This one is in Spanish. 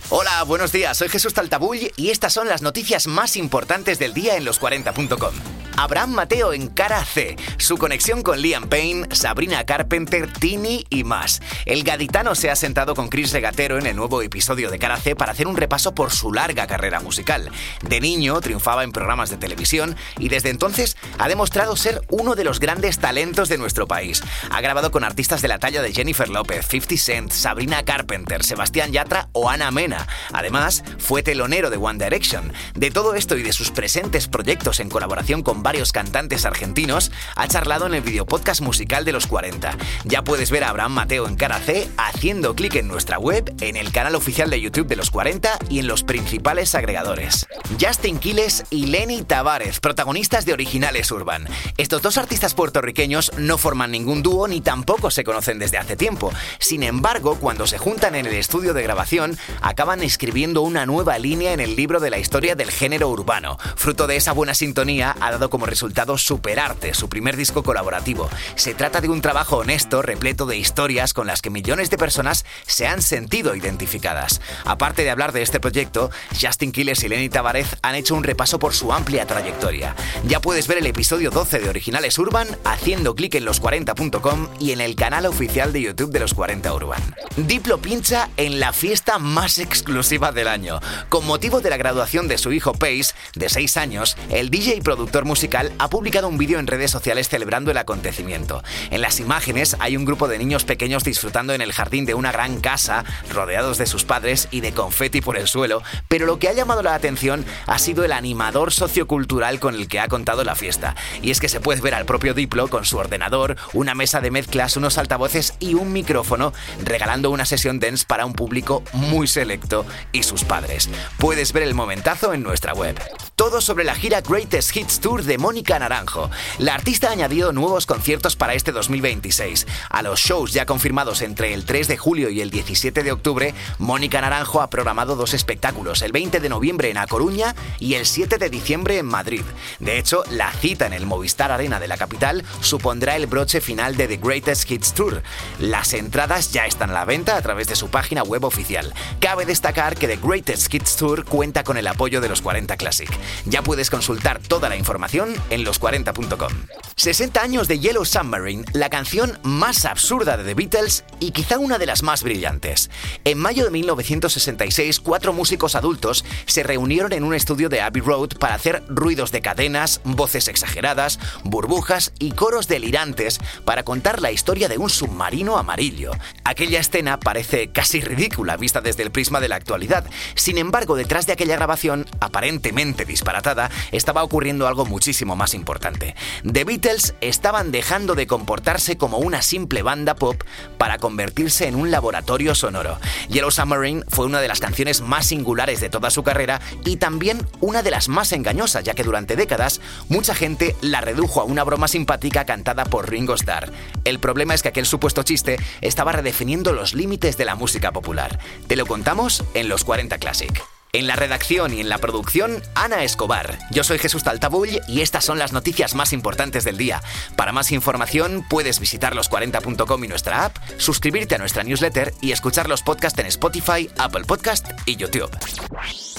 Hola, buenos días, soy Jesús Taltabull y estas son las noticias más importantes del día en los40.com. Abraham Mateo en Cara C, su conexión con Liam Payne, Sabrina Carpenter, Tini y más. El gaditano se ha sentado con Chris Regatero en el nuevo episodio de Cara C para hacer un repaso por su larga carrera musical. De niño triunfaba en programas de televisión y desde entonces ha demostrado ser uno de los grandes talentos de nuestro país. Ha grabado con artistas de la talla de Jennifer López, 50 Cent, Sabrina Carpenter, Sebastián Yatra o Ana Mena. Además, fue telonero de One Direction. De todo esto y de sus presentes proyectos en colaboración con varios cantantes argentinos, ha charlado en el videopodcast musical de los 40. Ya puedes ver a Abraham Mateo en Cara C haciendo clic en nuestra web, en el canal oficial de YouTube de los 40 y en los principales agregadores. Justin Quiles y Lenny Tavares, protagonistas de Originales Urban. Estos dos artistas puertorriqueños no forman ningún dúo ni tampoco se conocen desde hace tiempo. Sin embargo, cuando se juntan en el estudio de grabación, acaban escribiendo una nueva línea en el libro de la historia del género urbano. Fruto de esa buena sintonía, ha dado como resultado Superarte, su primer disco colaborativo. Se trata de un trabajo honesto, repleto de historias con las que millones de personas se han sentido identificadas. Aparte de hablar de este proyecto, Justin Quiles y Lenny Tavares han hecho un repaso por su amplia trayectoria. Ya puedes ver el episodio 12 de Originales Urban haciendo clic en los40.com y en el canal oficial de YouTube de los 40 Urban. Diplo pincha en la fiesta más exclusiva del año. Con motivo de la graduación de su hijo Pace, de 6 años, el DJ y productor musical ha publicado un vídeo en redes sociales celebrando el acontecimiento. En las imágenes hay un grupo de niños pequeños disfrutando en el jardín de una gran casa, rodeados de sus padres y de confeti por el suelo, pero lo que ha llamado la atención ha sido el animador sociocultural con el que ha contado la fiesta. Y es que se puede ver al propio Diplo con su ordenador, una mesa de mezclas, unos altavoces y un micrófono, regalando una sesión dance para un público muy selecto y sus padres. Puedes ver el momentazo en nuestra web. Todo sobre la gira Greatest Hits Tour de Mónica Naranjo. La artista ha añadido nuevos conciertos para este 2026. A los shows ya confirmados entre el 3 de julio y el 17 de octubre, Mónica Naranjo ha programado 2 espectáculos, el 20 de noviembre en A Coruña y el 7 de diciembre en Madrid. De hecho, la cita en el Movistar Arena de la capital supondrá el broche final de The Greatest Hits Tour. Las entradas ya están a la venta a través de su página web oficial. Cabe destacar que The Greatest Hits Tour cuenta con el apoyo de los 40 Classic. Ya puedes consultar toda la información en los40.com. 60 años de Yellow Submarine, la canción más absurda de The Beatles y quizá una de las más brillantes. En mayo de 1966, 4 músicos adultos se reunieron en un estudio de Abbey Road para hacer ruidos de cadenas, voces exageradas, burbujas y coros delirantes para contar la historia de un submarino amarillo. Aquella escena parece casi ridícula vista desde el prisma de la actualidad. Sin embargo, detrás de aquella grabación, aparentemente disparatada, estaba ocurriendo algo muchísimo más importante. The Beatles estaban dejando de comportarse como una simple banda pop para convertirse en un laboratorio sonoro. Yellow Submarine fue una de las canciones más singulares de toda su carrera y también una de las más engañosas, ya que durante décadas mucha gente la redujo a una broma simpática cantada por Ringo Starr. El problema es que aquel supuesto chiste estaba redefiniendo los límites de la música popular. Te lo contamos en los 40 Classic. En la redacción y en la producción, Ana Escobar. Yo soy Jesús Taltabull y estas son las noticias más importantes del día. Para más información, puedes visitar los40.com y nuestra app, suscribirte a nuestra newsletter y escuchar los podcasts en Spotify, Apple Podcast y YouTube.